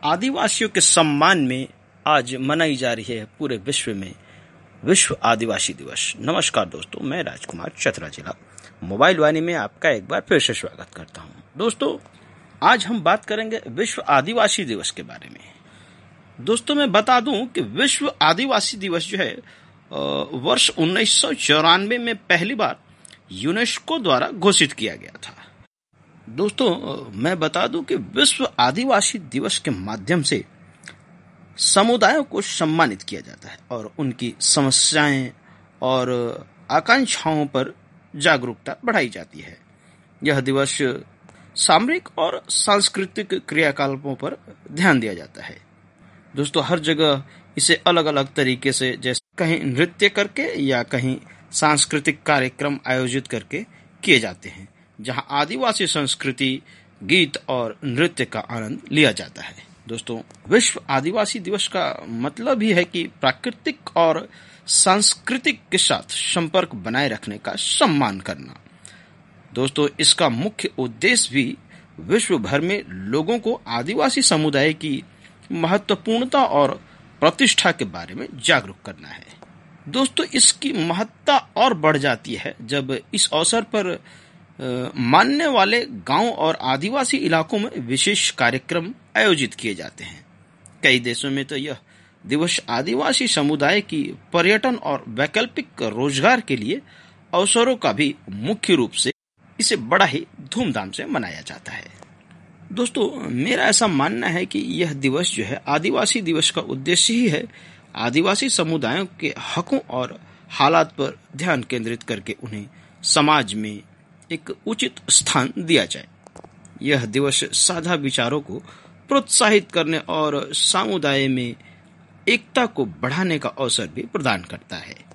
आदिवासियों के सम्मान में आज मनाई जा रही है पूरे विश्व में विश्व आदिवासी दिवस। नमस्कार दोस्तों, मैं राजकुमार चतरा जिला मोबाइल वाणी में आपका एक बार फिर से स्वागत करता हूं। दोस्तों, आज हम बात करेंगे विश्व आदिवासी दिवस के बारे में। दोस्तों, मैं बता दूं कि विश्व आदिवासी दिवस जो है वर्ष 1994 में पहली बार यूनेस्को द्वारा घोषित किया गया था। दोस्तों, मैं बता दूं कि विश्व आदिवासी दिवस के माध्यम से समुदायों को सम्मानित किया जाता है और उनकी समस्याएं और आकांक्षाओं पर जागरूकता बढ़ाई जाती है। यह दिवस सामरिक और सांस्कृतिक क्रियाकलापों पर ध्यान दिया जाता है। दोस्तों, हर जगह इसे अलग अलग तरीके से, जैसे कहीं नृत्य करके या कहीं सांस्कृतिक कार्यक्रम आयोजित करके किए जाते हैं, जहां आदिवासी संस्कृति, गीत और नृत्य का आनंद लिया जाता है। दोस्तों, विश्व आदिवासी दिवस का मतलब ही है कि प्राकृतिक और सांस्कृतिक के साथ संपर्क बनाए रखने का सम्मान करना। दोस्तों, इसका मुख्य उद्देश्य भी विश्व भर में लोगों को आदिवासी समुदाय की महत्वपूर्णता और प्रतिष्ठा के बारे में जागरूक करना है। दोस्तों, इसकी महत्ता और बढ़ जाती है जब इस अवसर पर मानने वाले गांव और आदिवासी इलाकों में विशेष कार्यक्रम आयोजित किए जाते हैं। कई देशों में तो यह दिवस आदिवासी समुदाय की पर्यटन और वैकल्पिक रोजगार के लिए अवसरों का भी मुख्य रूप से इसे बड़ा ही धूमधाम से मनाया जाता है। दोस्तों, मेरा ऐसा मानना है कि यह दिवस जो है आदिवासी दिवस का उद्देश्य ही है आदिवासी समुदायों के हकों और हालात पर ध्यान केंद्रित करके उन्हें समाज में एक उचित स्थान दिया जाए। यह दिवस साझा विचारों को प्रोत्साहित करने और समुदाय में एकता को बढ़ाने का अवसर भी प्रदान करता है।